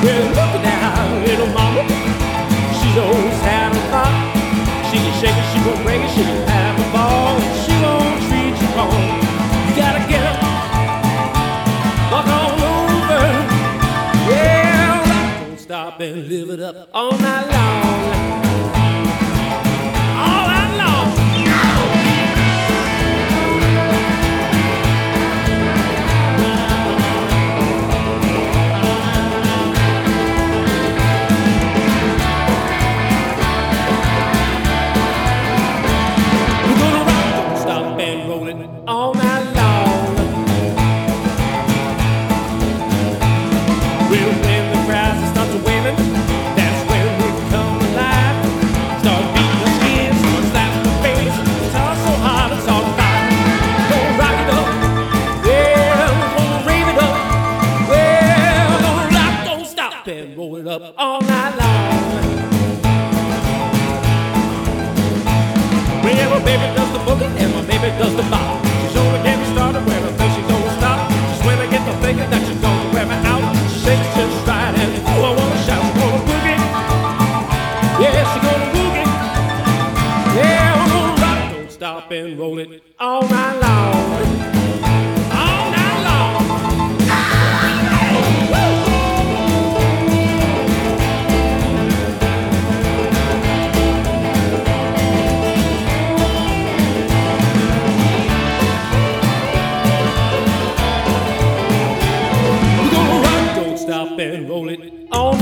Well, look at that little mama. She's always had a thought. She can shake it, she won't break it, she can have a ball. She won't treat you wrong. You gotta get up, walk all over. Yeah, don't stop and live it up all night long. All night long. All night long. Well, when the crowds start to waving, that's when we come alive. Start beating the skins, start slapping the face. It's all so hard, it's all fire. Gonna rock it up, yeah, we're gonna rave it up. Well, gonna rock, don't stop and roll it up all night long. Well, my baby does the boogie and my baby does the bop. She's only getting started when I think she's gonna stop. Just when I get the thinking that she's gonna wear me out. She shakes just right and ooh, I wanna shout. She's gonna boogie, yeah, she's gonna boogie. Yeah, I'm gonna rock, don't stop and roll it all night long. All night long. Stop and roll it on.